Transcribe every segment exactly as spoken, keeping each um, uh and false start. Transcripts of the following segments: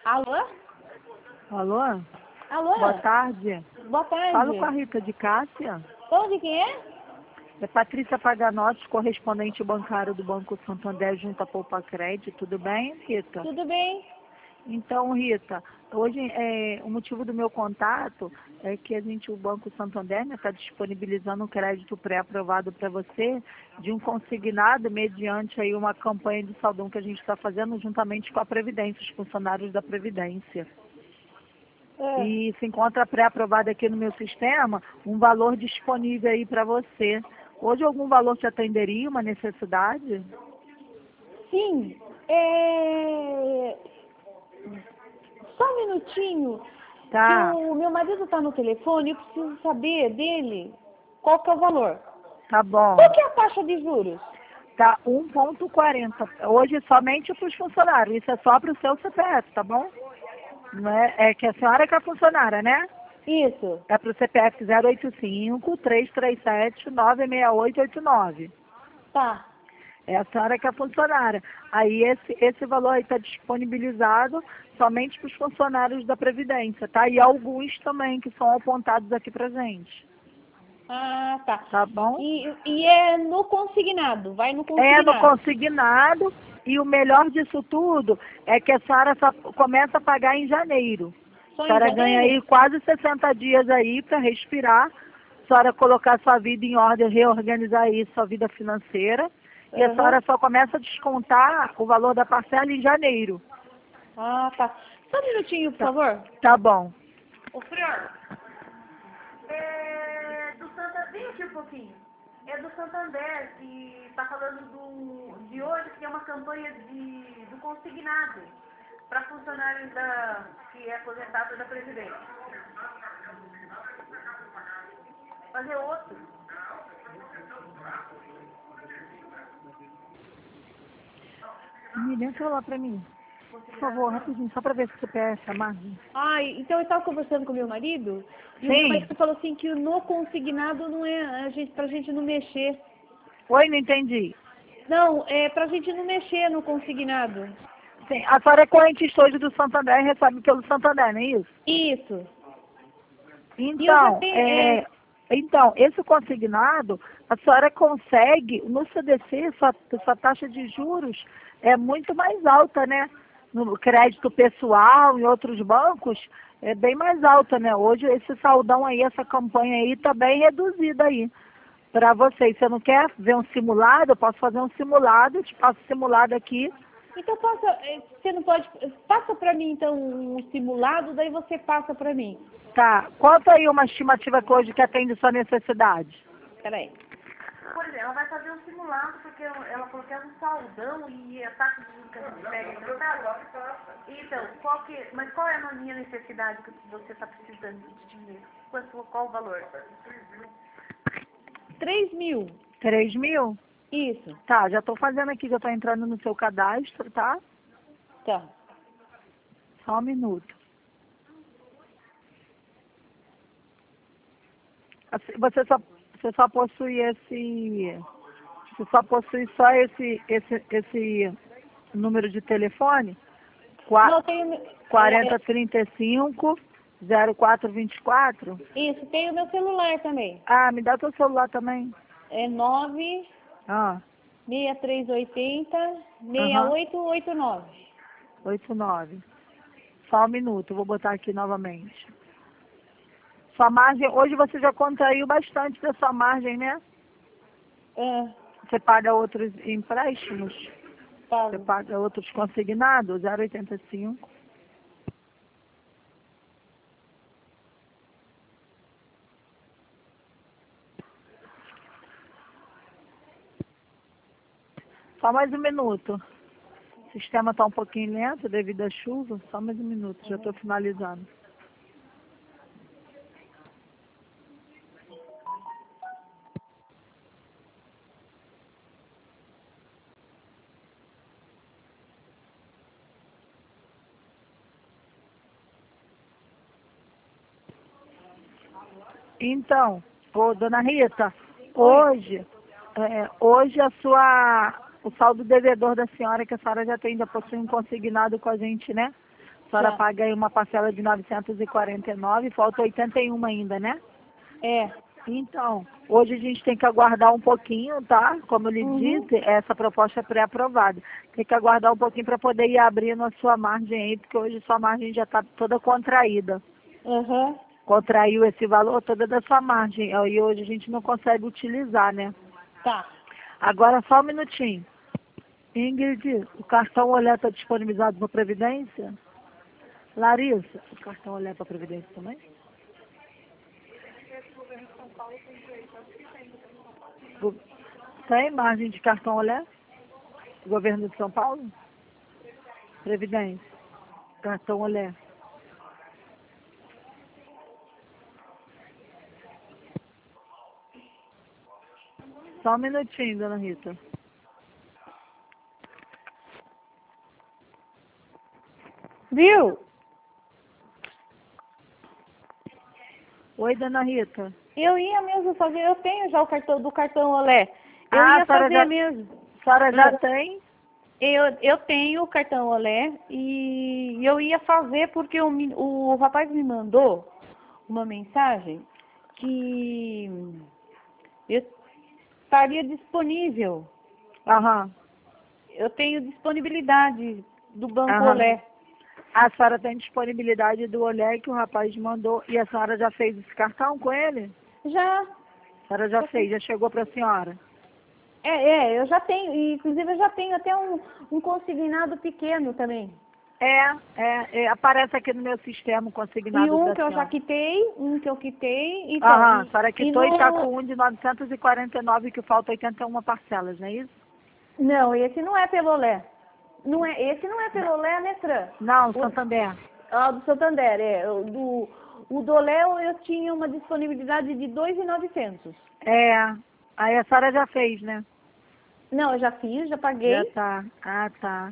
Alô? Alô? Alô? Boa tarde. Boa tarde. Falo com a Rita de Cássia. Onde quem é? É Patrícia Paganotti, correspondente bancário do Banco Santander junto à Poupa Crédito. Tudo bem, Rita? Tudo bem? Então, Rita, hoje é, o motivo do meu contato é que a gente, o Banco Santander, está disponibilizando um crédito pré-aprovado para você de um consignado mediante aí uma campanha de saldão que a gente está fazendo juntamente com a Previdência, os funcionários da Previdência. É. E se encontra pré-aprovado aqui no meu sistema um valor disponível aí para você. Hoje algum valor te atenderia, uma necessidade? Sim. É... Só um minutinho. Tá, Que o meu marido está no telefone, eu preciso saber dele qual que é o valor. tá bom. Qual que é a taxa de juros? Tá um ponto quarenta. Hoje somente para os funcionários. Isso é só para o seu C P F, tá bom? Não é, é que a senhora que é funcionária, né? Isso. É para o C P F zero oito cinco, três três sete, nove seis oito oito nove. Tá. É a senhora que é funcionária. Aí esse, esse valor aí está disponibilizado somente para os funcionários da Previdência, tá? E alguns também que são apontados aqui pra gente. Ah, tá. Tá bom? E, e é no consignado, vai no É no consignado. consignado e o melhor disso tudo é que a senhora só começa a pagar em janeiro. Só A em senhora ganha janeiro? aí quase sessenta dias aí para respirar, a senhora colocar sua vida em ordem, reorganizar aí sua vida financeira. E a Aham. senhora só começa a descontar o valor da parcela em janeiro. Ah, tá. Só um minutinho, por Tá, favor. tá bom. Ô, Frior, é do Santander, vem aqui um pouquinho. É do Santander, que está falando do, de hoje, que é uma campanha de, do consignado para funcionários da, que é aposentado da Previdência. Fazer outro. Me dê um celular pra mim. Por favor, rapidinho, só pra ver se o C P F, a margem. Ah, então eu estava conversando com o meu marido, e o meu Sim. marido falou assim que no consignado não é a gente, pra gente não mexer. Oi, não entendi. Não, é pra gente não mexer no consignado. Sim, a senhora é correntista hoje do Santander e recebe pelo Santander, não é isso? Isso. E eu já Então, tenho, é, é, então, esse consignado, a senhora consegue, no C D C, sua, sua taxa de juros é muito mais alta, né? No crédito pessoal, em outros bancos, é bem mais alta, né? Hoje esse saldão aí, essa campanha aí, está bem reduzida aí para vocês. Você não quer ver um simulado? Eu posso fazer um simulado, eu te passo o simulado aqui. então passa, é, você não pode, passa pra mim então um simulado, daí você passa pra mim. Tá, quanto aí uma estimativa que hoje que atende sua necessidade? Peraí. Por exemplo, ela vai fazer um simulado, porque ela falou que é um saldão e a taxa de juros que a gente pega emprestado. Então, qual que, mas qual é a minha necessidade que você está precisando de dinheiro? Quanto, qual o valor? Três mil. Três mil? Isso. Tá, já estou fazendo aqui, já estou entrando no seu cadastro, tá? Tá. Só um minuto. Assim, Você só, você só possui esse... Você só possui só esse, esse, esse número de telefone? Não, tem o quarenta é, trinta e cinco, zero quatro vinte e quatro? isso, tem o meu celular também. Ah, me dá teu celular também. É nove Ah, seis três oito zero, seis aham, oito oito nove. oito nove. Só um minuto, vou botar aqui novamente. Sua margem, hoje você já contraiu bastante da sua margem, né? É, Você paga outros empréstimos? Você pago. paga outros consignados? zero oitenta e cinco. Só mais um minuto. O sistema está um pouquinho lento devido à chuva. Só mais um minuto, já estou finalizando. Então, ô, dona Rita, hoje, é, hoje a sua, o saldo devedor da senhora, que a senhora já tem, já possui um consignado com a gente, né? A senhora Tá. paga aí uma parcela de novecentos e quarenta e nove, falta oitenta e um ainda, né? É. Então, hoje a gente tem que aguardar um pouquinho, tá? Como eu lhe Uhum. disse, essa proposta é pré-aprovada. Tem que aguardar um pouquinho para poder ir abrindo a sua margem aí, porque hoje sua margem já está toda contraída. Aham. Contraiu esse valor toda da sua margem. E hoje a gente não consegue utilizar, né? Tá. Agora só um minutinho. Ingrid, o cartão Olé está disponibilizado para Previdência? Larissa, o cartão Olé para Previdência também? Go- Tem margem de cartão Olé? Governo de São Paulo? Previdência. Cartão Olé. Só um minutinho, dona Rita. Viu? Oi, dona Rita. Eu ia mesmo fazer, eu tenho já o cartão do cartão Olé. Eu Ah, ia a senhora fazer já- mesmo. A senhora já Ah. tem? Eu, eu tenho o cartão Olé e eu ia fazer porque o, men- o rapaz me mandou uma mensagem que eu estaria disponível. Aham. Eu tenho disponibilidade do Banco Aham. Olé. A senhora tem disponibilidade do Olé que o rapaz mandou e a senhora já fez esse cartão com ele? Já. A senhora já fez, já chegou para a senhora? É, é, eu já tenho, e, inclusive eu já tenho até um, um consignado pequeno também. É, é, é, aparece aqui no meu sistema o consignado E um da que eu já senhora. quitei, um que eu quitei, então. Aham, a e, senhora e quitou e está no- com um de novecentos e quarenta e nove que falta oitenta e uma parcelas, não é isso? Não, esse não é pelo Olé. Não é, esse não é pelo Olé, né, Fran? Não, O, Santander. ah, do Santander, é. O do, o do Olé eu tinha uma disponibilidade de dois mil e novecentos. É, aí a senhora já fez, né? Não, eu já fiz, já paguei. Já tá. Ah, tá.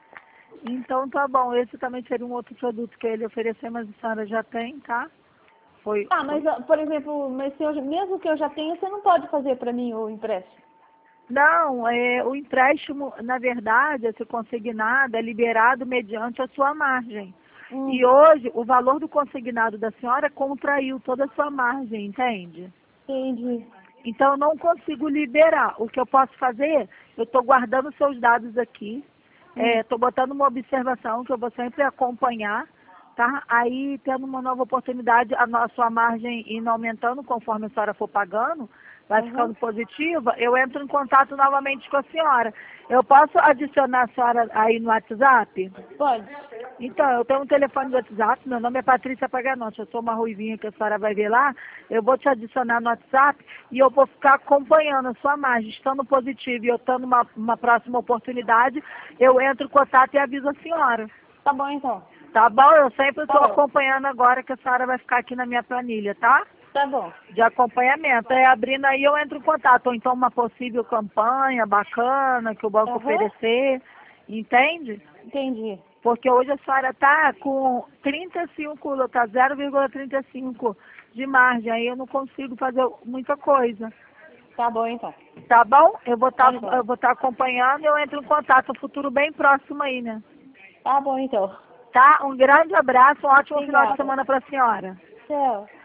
Então tá bom, esse também seria um outro produto que ele oferecer, mas a senhora já tem, tá? Foi. Ah, mas, ah, por exemplo, mas se eu, mesmo que eu já tenha, você não pode fazer para mim o empréstimo. Não, é, o empréstimo, na verdade, esse consignado é liberado mediante a sua margem. Hum, E hoje, o valor do consignado da senhora contraiu toda a sua margem, entende? entendi. Então, eu não consigo liberar. O que eu posso fazer, eu estou guardando seus dados aqui, estou botando uma observação que eu vou sempre acompanhar, tá? Aí, tendo uma nova oportunidade, a no- sua margem indo aumentando conforme a senhora for pagando, vai Uhum. ficando positiva, eu entro em contato novamente com a senhora. Eu posso adicionar a senhora aí no WhatsApp? Pode. Então, eu tenho um telefone do WhatsApp, meu nome é Patrícia Paganotti, eu sou uma ruivinha que a senhora vai ver lá, eu vou te adicionar no WhatsApp e eu vou ficar acompanhando a sua margem, estando positivo e eu estando uma, uma próxima oportunidade, eu entro em contato e aviso a senhora. Tá bom, então. Tá bom? Eu sempre estou Tá bom. acompanhando agora que a senhora vai ficar aqui na minha planilha, tá? Tá bom. De acompanhamento. É abrindo aí eu entro em contato, ou então uma possível campanha bacana que o banco Aham. oferecer, entende? Entendi. Porque hoje a senhora está com trinta e cinco, está zero vírgula trinta e cinco de margem, aí eu não consigo fazer muita coisa. Tá bom, então. Tá bom? Eu vou estar Tá bom. eu vou estar acompanhando e eu entro em contato no futuro bem próximo aí, né? Tá bom, então. Tá? Um grande abraço, um ótimo final de Obrigada. semana para a senhora. Tchau.